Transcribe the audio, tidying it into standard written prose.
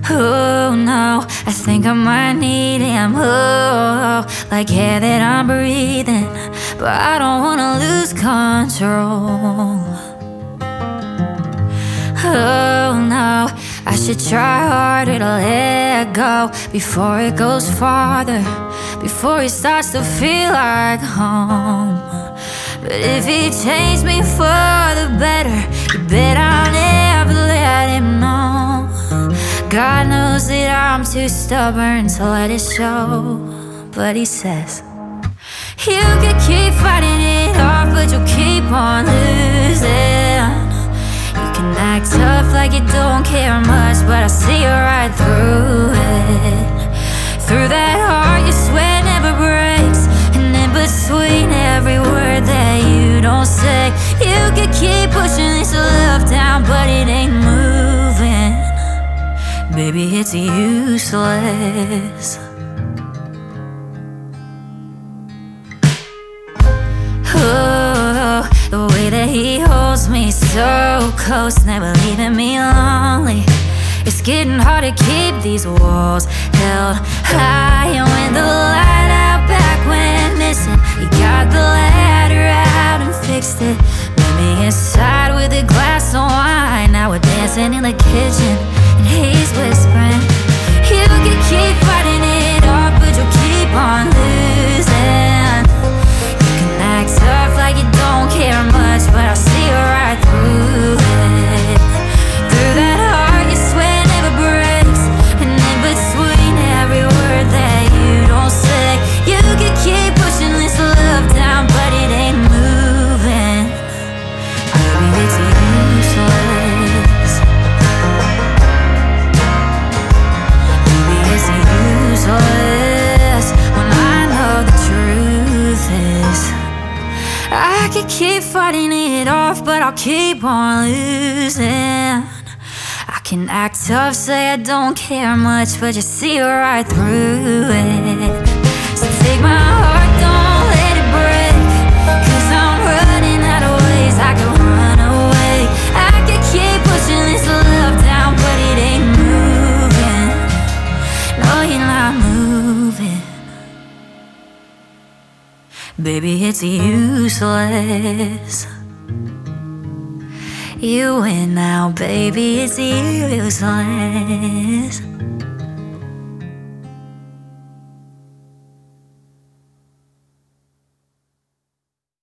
Oh no, I think I might need him. Oh, like air that I'm breathing, but I don't wanna lose control. Oh no, I should try harder to let go before it goes farther, before it starts to feel like home. But if he changed me for the better, you bet I'll never let him know. God knows that I'm too stubborn to let it show. But he says, you could keep fighting it off, but you'll keep on losing. You can act tough like you don't care much, but I see you right through it. Through that heart you swear never breaks, and in between every word that you don't say, you could keep pushing this love down, but it ain't moving. Baby, it's useless. Oh, the way that he holds me so close, never leaving me lonely. It's getting hard to keep these walls held high. And when the light out back went missing, he got the ladder out and fixed it. Met me inside with a glass of wine. Now we're dancing in the kitchen, and he's whispering, you can keep fighting it off, but you'll keep on losing. You can act tough like you don't care much, but I see you right through it. Through that heart you swear never breaks, and in between every word that you don't say, you can keep pushing this love down, but it ain't moving. Baby, it's useless. Baby, it's useless when I know the truth is, I could keep fighting it off, but I'll keep on losing. I can act tough, say I don't care much, but you see right through it. So take my heart, don't let it break, 'cause I'm running out of ways I can run away. I could keep pushing this love down, but it ain't moving. No, you're not moving. Baby, it's useless. You win now, baby, it's useless.